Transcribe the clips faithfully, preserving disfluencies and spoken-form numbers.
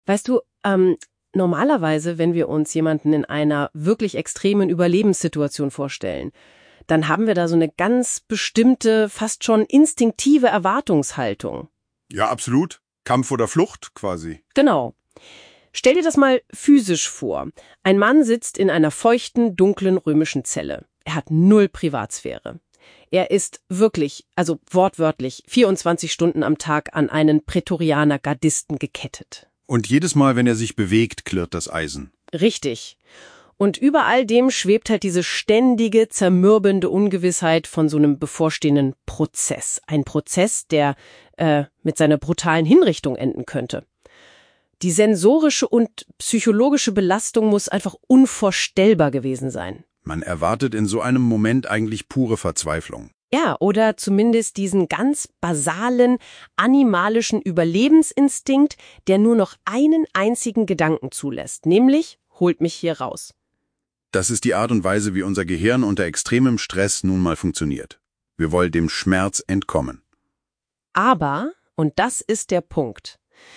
Weißt du, ähm, normalerweise, wenn wir uns jemanden in einer wirklich extremen Überlebenssituation vorstellen, dann haben wir da so eine ganz bestimmte, fast schon instinktive Erwartungshaltung. Ja, absolut. Kampf oder Flucht quasi. Genau. Stell dir das mal physisch vor. Ein Mann sitzt in einer feuchten, dunklen römischen Zelle. Er hat null Privatsphäre. Er ist wirklich, also wortwörtlich, vierundzwanzig Stunden am Tag an einen Prätorianer-Gardisten gekettet. Und jedes Mal, wenn er sich bewegt, klirrt das Eisen. Richtig. Und über all dem schwebt halt diese ständige, zermürbende Ungewissheit von so einem bevorstehenden Prozess. Ein Prozess, der äh, mit seiner brutalen Hinrichtung enden könnte. Die sensorische und psychologische Belastung muss einfach unvorstellbar gewesen sein. Man erwartet in so einem Moment eigentlich pure Verzweiflung. Ja, oder zumindest diesen ganz basalen, animalischen Überlebensinstinkt, der nur noch einen einzigen Gedanken zulässt, nämlich, holt mich hier raus. Das ist die Art und Weise, wie unser Gehirn unter extremem Stress nun mal funktioniert. Wir wollen dem Schmerz entkommen. Aber, und das ist der Punkt,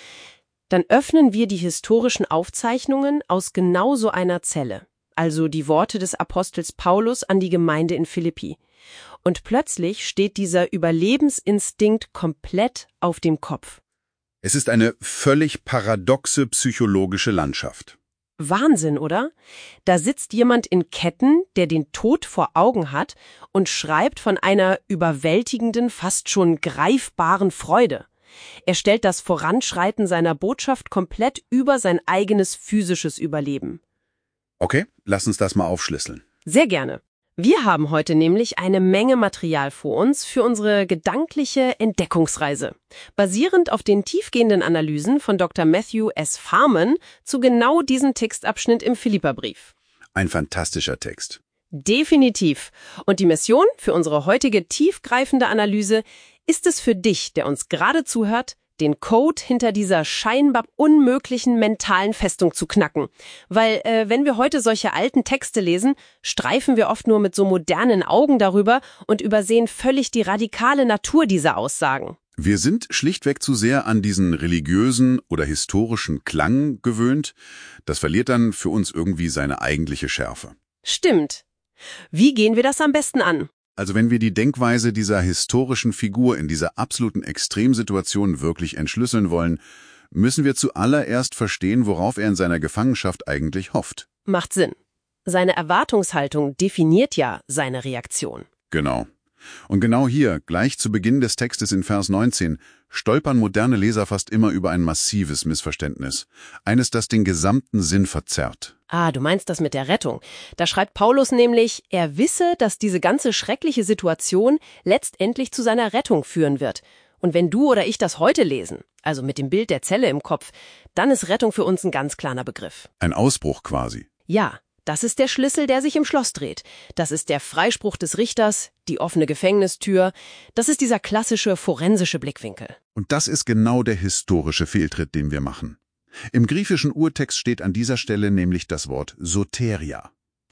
dann öffnen wir die historischen Aufzeichnungen aus genau so einer Zelle, also die Worte des Apostels Paulus an die Gemeinde in Philippi. Und plötzlich steht dieser Überlebensinstinkt komplett auf dem Kopf. Es ist eine völlig paradoxe psychologische Landschaft. Wahnsinn, oder? Da sitzt jemand in Ketten, der den Tod vor Augen hat und schreibt von einer überwältigenden, fast schon greifbaren Freude. Er stellt das Voranschreiten seiner Botschaft komplett über sein eigenes physisches Überleben. Okay, lass uns das mal aufschlüsseln. Sehr gerne. Wir haben heute nämlich eine Menge Material vor uns für unsere gedankliche Entdeckungsreise, basierend auf den tiefgehenden Analysen von Doktor Matthew S. Farman zu genau diesem Textabschnitt im Philipperbrief. Ein fantastischer Text. Definitiv. Und die Mission für unsere heutige tiefgreifende Analyse ist es für dich, der uns gerade zuhört, den Code hinter dieser scheinbar unmöglichen mentalen Festung zu knacken. Weil äh, wenn wir heute solche alten Texte lesen, streifen wir oft nur mit so modernen Augen darüber und übersehen völlig die radikale Natur dieser Aussagen. Wir sind schlichtweg zu sehr an diesen religiösen oder historischen Klang gewöhnt. Das verliert dann für uns irgendwie seine eigentliche Schärfe. Stimmt. Wie gehen wir das am besten an? Also wenn wir die Denkweise dieser historischen Figur in dieser absoluten Extremsituation wirklich entschlüsseln wollen, müssen wir zuallererst verstehen, worauf er in seiner Gefangenschaft eigentlich hofft. Macht Sinn. Seine Erwartungshaltung definiert ja seine Reaktion. Genau. Und genau hier, gleich zu Beginn des Textes in Vers neunzehn, stolpern moderne Leser fast immer über ein massives Missverständnis. Eines, das den gesamten Sinn verzerrt. Ah, du meinst das mit der Rettung. Da schreibt Paulus nämlich, er wisse, dass diese ganze schreckliche Situation letztendlich zu seiner Rettung führen wird. Und wenn du oder ich das heute lesen, also mit dem Bild der Zelle im Kopf, dann ist Rettung für uns ein ganz klarer Begriff. Ein Ausbruch quasi. Ja, das ist der Schlüssel, der sich im Schloss dreht. Das ist der Freispruch des Richters, die offene Gefängnistür. Das ist dieser klassische forensische Blickwinkel. Und das ist genau der historische Fehltritt, den wir machen. Im griechischen Urtext steht an dieser Stelle nämlich das Wort Soteria.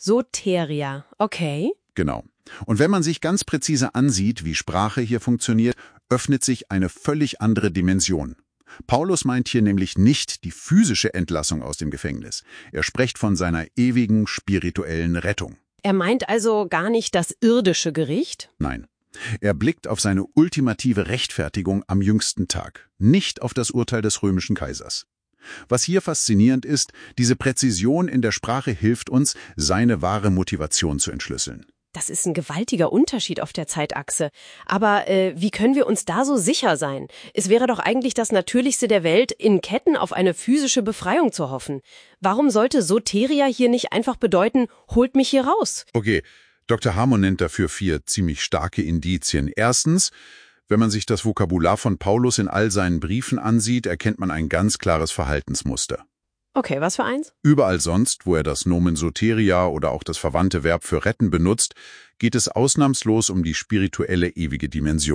Soteria, okay. Genau. Und wenn man sich ganz präzise ansieht, wie Sprache hier funktioniert, öffnet sich eine völlig andere Dimension. Paulus meint hier nämlich nicht die physische Entlassung aus dem Gefängnis. Er spricht von seiner ewigen spirituellen Rettung. Er meint also gar nicht das irdische Gericht? Nein. Er blickt auf seine ultimative Rechtfertigung am jüngsten Tag, nicht auf das Urteil des römischen Kaisers. Was hier faszinierend ist, diese Präzision in der Sprache hilft uns, seine wahre Motivation zu entschlüsseln. Das ist ein gewaltiger Unterschied auf der Zeitachse. Aber äh, wie können wir uns da so sicher sein? Es wäre doch eigentlich das Natürlichste der Welt, in Ketten auf eine physische Befreiung zu hoffen. Warum sollte Soteria hier nicht einfach bedeuten, holt mich hier raus? Okay, Doktor Harmon nennt dafür vier ziemlich starke Indizien. Erstens, wenn man sich das Vokabular von Paulus in all seinen Briefen ansieht, erkennt man ein ganz klares Verhaltensmuster. Okay, was für eins? Überall sonst, wo er das Nomen Soteria oder auch das verwandte Verb für retten benutzt, geht es ausnahmslos um die spirituelle ewige Dimension.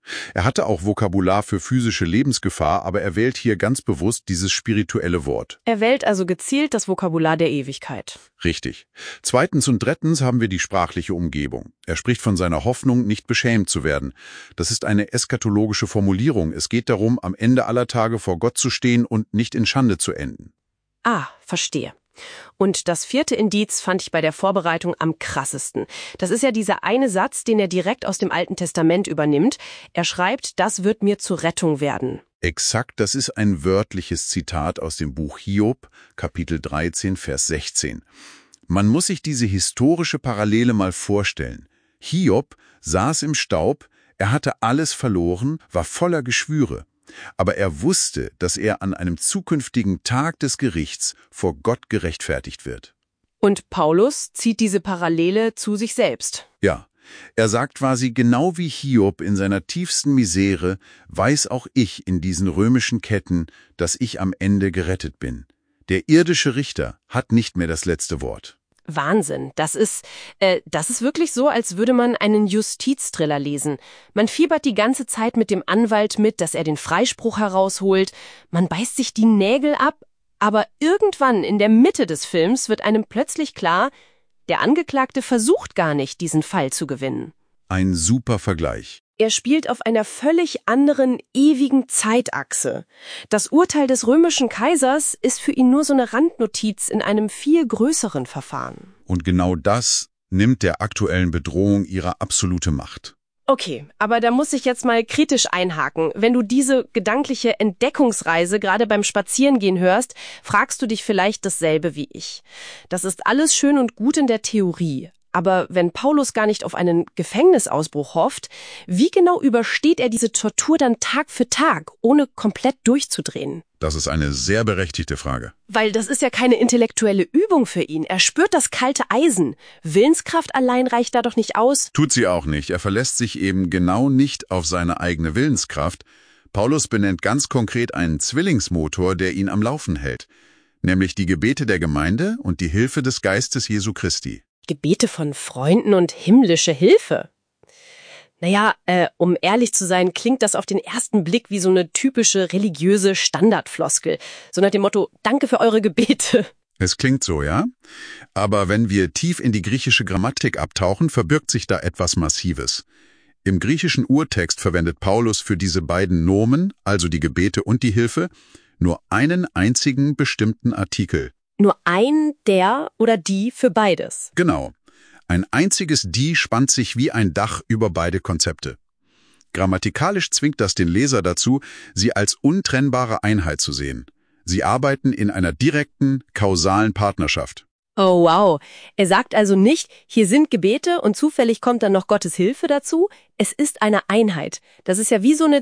Er hatte auch Vokabular für physische Lebensgefahr, aber er wählt hier ganz bewusst dieses spirituelle Wort. Er wählt also gezielt das Vokabular der Ewigkeit. Richtig. Zweitens und drittens haben wir die sprachliche Umgebung. Er spricht von seiner Hoffnung, nicht beschämt zu werden. Das ist eine eschatologische Formulierung. Es geht darum, am Ende aller Tage vor Gott zu stehen und nicht in Schande zu enden. Ah, verstehe. Und das vierte Indiz fand ich bei der Vorbereitung am krassesten. Das ist ja dieser eine Satz, den er direkt aus dem Alten Testament übernimmt. Er schreibt, das wird mir zur Rettung werden. Exakt, das ist ein wörtliches Zitat aus dem Buch Hiob, Kapitel dreizehn, Vers sechzehn. Man muss sich diese historische Parallele mal vorstellen. Hiob saß im Staub, er hatte alles verloren, war voller Geschwüre. Aber er wusste, dass er an einem zukünftigen Tag des Gerichts vor Gott gerechtfertigt wird. Und Paulus zieht diese Parallele zu sich selbst. Ja, er sagt quasi, genau wie Hiob in seiner tiefsten Misere, weiß auch ich in diesen römischen Ketten, dass ich am Ende gerettet bin. Der irdische Richter hat nicht mehr das letzte Wort. Wahnsinn. Das ist, äh, das ist wirklich so, als würde man einen Justizthriller lesen. Man fiebert die ganze Zeit mit dem Anwalt mit, dass er den Freispruch herausholt. Man beißt sich die Nägel ab, aber irgendwann in der Mitte des Films wird einem plötzlich klar, der Angeklagte versucht gar nicht, diesen Fall zu gewinnen. Ein super Vergleich. Er spielt auf einer völlig anderen, ewigen Zeitachse. Das Urteil des römischen Kaisers ist für ihn nur so eine Randnotiz in einem viel größeren Verfahren. Und genau das nimmt der aktuellen Bedrohung ihre absolute Macht. Okay, aber da muss ich jetzt mal kritisch einhaken. Wenn du diese gedankliche Entdeckungsreise gerade beim Spazierengehen hörst, fragst du dich vielleicht dasselbe wie ich. Das ist alles schön und gut in der Theorie. Aber wenn Paulus gar nicht auf einen Gefängnisausbruch hofft, wie genau übersteht er diese Tortur dann Tag für Tag, ohne komplett durchzudrehen? Das ist eine sehr berechtigte Frage. Weil das ist ja keine intellektuelle Übung für ihn. Er spürt das kalte Eisen. Willenskraft allein reicht da doch nicht aus. Tut sie auch nicht. Er verlässt sich eben genau nicht auf seine eigene Willenskraft. Paulus benennt ganz konkret einen Zwillingsmotor, der ihn am Laufen hält. Nämlich die Gebete der Gemeinde und die Hilfe des Geistes Jesu Christi. Gebete von Freunden und himmlische Hilfe. Naja, äh, um ehrlich zu sein, klingt das auf den ersten Blick wie so eine typische religiöse Standardfloskel. So nach dem Motto, danke für eure Gebete. Es klingt so, ja? Aber wenn wir tief in die griechische Grammatik abtauchen, verbirgt sich da etwas Massives. Im griechischen Urtext verwendet Paulus für diese beiden Nomen, also die Gebete und die Hilfe, nur einen einzigen bestimmten Artikel. Nur ein der oder die für beides. Genau. Ein einziges die spannt sich wie ein Dach über beide Konzepte. Grammatikalisch zwingt das den Leser dazu, sie als untrennbare Einheit zu sehen. Sie arbeiten in einer direkten, kausalen Partnerschaft. Oh wow. Er sagt also nicht, hier sind Gebete und zufällig kommt dann noch Gottes Hilfe dazu. Es ist eine Einheit. Das ist ja wie so eine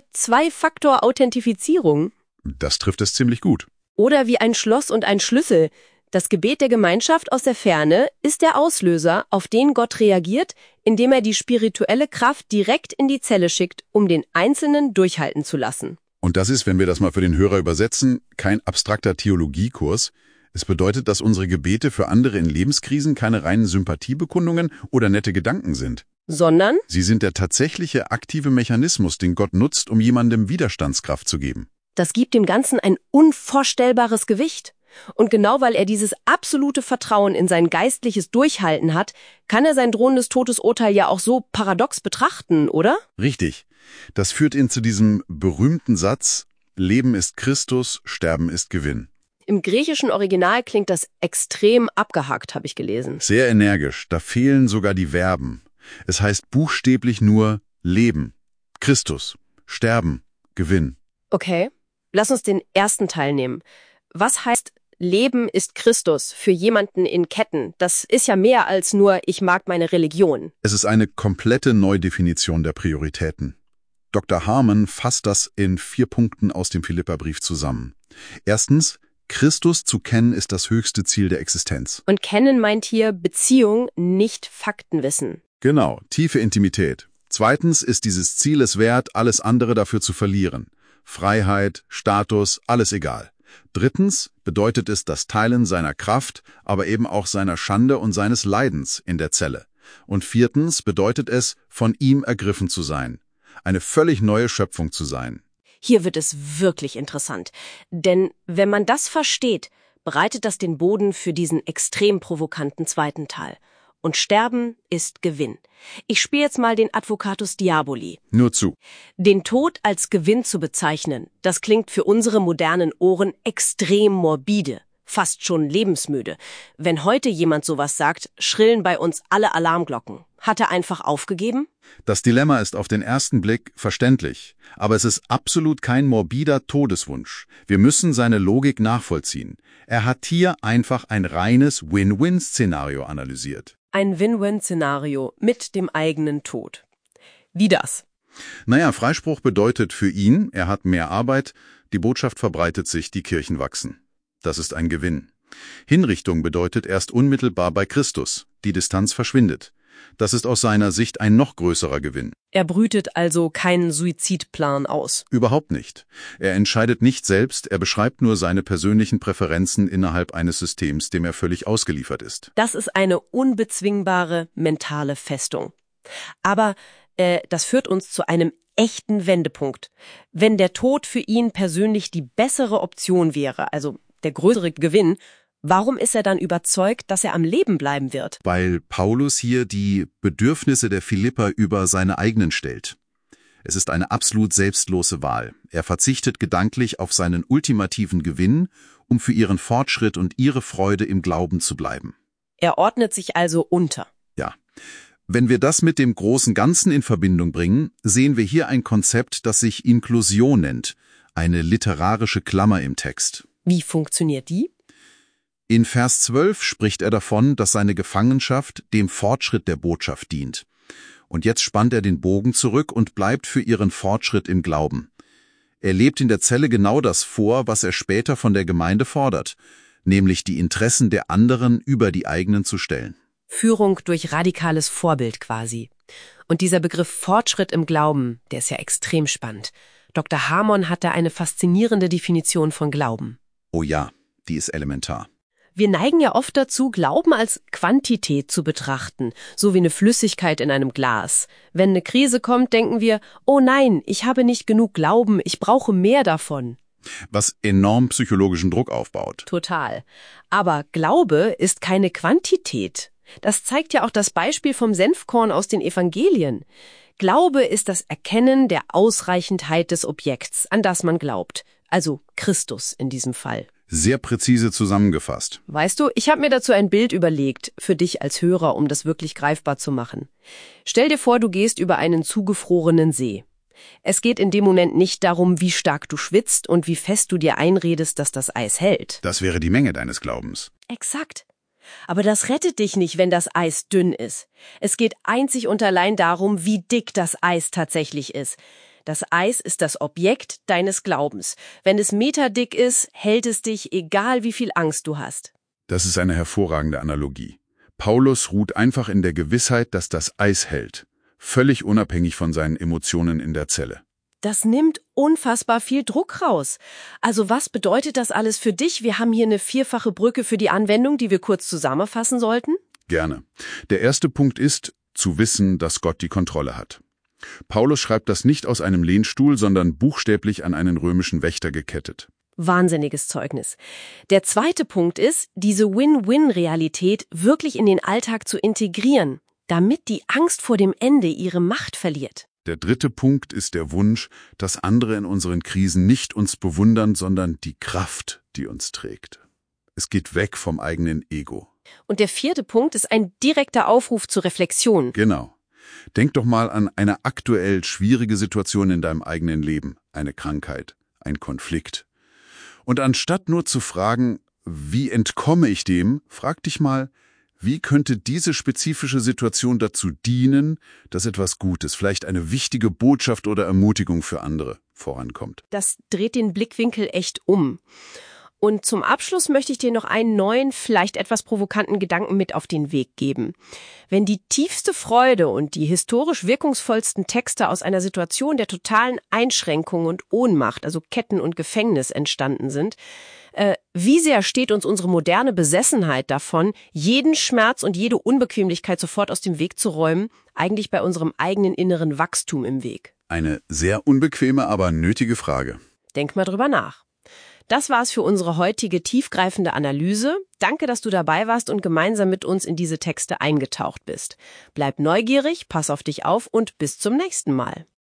Zwei-Faktor-Authentifizierung. Das trifft es ziemlich gut. Oder wie ein Schloss und ein Schlüssel. Das Gebet der Gemeinschaft aus der Ferne ist der Auslöser, auf den Gott reagiert, indem er die spirituelle Kraft direkt in die Zelle schickt, um den Einzelnen durchhalten zu lassen. Und das ist, wenn wir das mal für den Hörer übersetzen, kein abstrakter Theologiekurs. Es bedeutet, dass unsere Gebete für andere in Lebenskrisen keine reinen Sympathiebekundungen oder nette Gedanken sind. Sondern? Sie sind der tatsächliche aktive Mechanismus, den Gott nutzt, um jemandem Widerstandskraft zu geben. Das gibt dem Ganzen ein unvorstellbares Gewicht. Und genau weil er dieses absolute Vertrauen in sein geistliches Durchhalten hat, kann er sein drohendes Todesurteil ja auch so paradox betrachten, oder? Richtig. Das führt ihn zu diesem berühmten Satz, Leben ist Christus, Sterben ist Gewinn. Im griechischen Original klingt das extrem abgehackt, habe ich gelesen. Sehr energisch, da fehlen sogar die Verben. Es heißt buchstäblich nur Leben, Christus, Sterben, Gewinn. Okay. Lass uns den ersten Teil nehmen. Was heißt Leben ist Christus für jemanden in Ketten? Das ist ja mehr als nur, ich mag meine Religion. Es ist eine komplette Neudefinition der Prioritäten. Doktor Harmon fasst das in vier Punkten aus dem Philipperbrief zusammen. Erstens, Christus zu kennen ist das höchste Ziel der Existenz. Und kennen meint hier Beziehung, nicht Faktenwissen. Genau, tiefe Intimität. Zweitens ist dieses Ziel es wert, alles andere dafür zu verlieren. Freiheit, Status, alles egal. Drittens bedeutet es das Teilen seiner Kraft, aber eben auch seiner Schande und seines Leidens in der Zelle. Und viertens bedeutet es, von ihm ergriffen zu sein. eine völlig neue Schöpfung zu sein. Hier wird es wirklich interessant. Denn wenn man das versteht, bereitet das den Boden für diesen extrem provokanten zweiten Teil. Und Sterben ist Gewinn. Ich spiele jetzt mal den Advocatus Diaboli. Nur zu. Den Tod als Gewinn zu bezeichnen, das klingt für unsere modernen Ohren extrem morbide, fast schon lebensmüde. Wenn heute jemand sowas sagt, schrillen bei uns alle Alarmglocken. Hat er einfach aufgegeben? Das Dilemma ist auf den ersten Blick verständlich, aber es ist absolut kein morbider Todeswunsch. Wir müssen seine Logik nachvollziehen. Er hat hier einfach ein reines Win-Win-Szenario analysiert. Ein Win-Win-Szenario mit dem eigenen Tod. Wie das? Naja, Freispruch bedeutet für ihn, er hat mehr Arbeit, die Botschaft verbreitet sich, die Kirchen wachsen. Das ist ein Gewinn. Hinrichtung bedeutet erst unmittelbar bei Christus. Die Distanz verschwindet. Das ist aus seiner Sicht ein noch größerer Gewinn. Er brütet also keinen Suizidplan aus. Überhaupt nicht. Er entscheidet nicht selbst, er beschreibt nur seine persönlichen Präferenzen innerhalb eines Systems, dem er völlig ausgeliefert ist. Das ist eine unbezwingbare mentale Festung. Aber äh, das führt uns zu einem echten Wendepunkt. Wenn der Tod für ihn persönlich die bessere Option wäre, also der größere Gewinn, warum ist er dann überzeugt, dass er am Leben bleiben wird? Weil Paulus hier die Bedürfnisse der Philipper über seine eigenen stellt. Es ist eine absolut selbstlose Wahl. Er verzichtet gedanklich auf seinen ultimativen Gewinn, um für ihren Fortschritt und ihre Freude im Glauben zu bleiben. Er ordnet sich also unter. Ja. Wenn wir das mit dem großen Ganzen in Verbindung bringen, sehen wir hier ein Konzept, das sich Inklusion nennt, eine literarische Klammer im Text. Wie funktioniert die? In Vers zwölf spricht er davon, dass seine Gefangenschaft dem Fortschritt der Botschaft dient. Und jetzt spannt er den Bogen zurück und bleibt für ihren Fortschritt im Glauben. Er lebt in der Zelle genau das vor, was er später von der Gemeinde fordert, nämlich die Interessen der anderen über die eigenen zu stellen. Führung durch radikales Vorbild quasi. Und dieser Begriff Fortschritt im Glauben, der ist ja extrem spannend. Doktor Harmon hat da eine faszinierende Definition von Glauben. Oh ja, die ist elementar. Wir neigen ja oft dazu, Glauben als Quantität zu betrachten, so wie eine Flüssigkeit in einem Glas. Wenn eine Krise kommt, denken wir, oh nein, ich habe nicht genug Glauben, ich brauche mehr davon. Was enorm psychologischen Druck aufbaut. Total. Aber Glaube ist keine Quantität. Das zeigt ja auch das Beispiel vom Senfkorn aus den Evangelien. Glaube ist das Erkennen der Ausreichendheit des Objekts, an das man glaubt. Also Christus in diesem Fall. Sehr präzise zusammengefasst. Weißt du, ich habe mir dazu ein Bild überlegt, für dich als Hörer, um das wirklich greifbar zu machen. Stell dir vor, du gehst über einen zugefrorenen See. Es geht in dem Moment nicht darum, wie stark du schwitzt und wie fest du dir einredest, dass das Eis hält. Das wäre die Menge deines Glaubens. Exakt. Aber das rettet dich nicht, wenn das Eis dünn ist. Es geht einzig und allein darum, wie dick das Eis tatsächlich ist. Das Eis ist das Objekt deines Glaubens. Wenn es meterdick ist, hält es dich, egal wie viel Angst du hast. Das ist eine hervorragende Analogie. Paulus ruht einfach in der Gewissheit, dass das Eis hält, völlig unabhängig von seinen Emotionen in der Zelle. Das nimmt unfassbar viel Druck raus. Also was bedeutet das alles für dich? Wir haben hier eine vierfache Brücke für die Anwendung, die wir kurz zusammenfassen sollten. Gerne. Der erste Punkt ist, zu wissen, dass Gott die Kontrolle hat. Paulus schreibt das nicht aus einem Lehnstuhl, sondern buchstäblich an einen römischen Wächter gekettet. Wahnsinniges Zeugnis. Der zweite Punkt ist, diese Win-Win-Realität wirklich in den Alltag zu integrieren, damit die Angst vor dem Ende ihre Macht verliert. Der dritte Punkt ist der Wunsch, dass andere in unseren Krisen nicht uns bewundern, sondern die Kraft, die uns trägt. Es geht weg vom eigenen Ego. Und der vierte Punkt ist ein direkter Aufruf zur Reflexion. Genau. Denk doch mal an eine aktuell schwierige Situation in deinem eigenen Leben, eine Krankheit, ein Konflikt. Und anstatt nur zu fragen, wie entkomme ich dem, frag dich mal, wie könnte diese spezifische Situation dazu dienen, dass etwas Gutes, vielleicht eine wichtige Botschaft oder Ermutigung für andere vorankommt? Das dreht den Blickwinkel echt um. Und zum Abschluss möchte ich dir noch einen neuen, vielleicht etwas provokanten Gedanken mit auf den Weg geben. Wenn die tiefste Freude und die historisch wirkungsvollsten Texte aus einer Situation der totalen Einschränkung und Ohnmacht, also Ketten und Gefängnis, entstanden sind, äh, wie sehr steht uns unsere moderne Besessenheit davon, jeden Schmerz und jede Unbequemlichkeit sofort aus dem Weg zu räumen, eigentlich bei unserem eigenen inneren Wachstum im Weg? Eine sehr unbequeme, aber nötige Frage. Denk mal drüber nach. Das war's für unsere heutige tiefgreifende Analyse. Danke, dass du dabei warst und gemeinsam mit uns in diese Texte eingetaucht bist. Bleib neugierig, pass auf dich auf und bis zum nächsten Mal.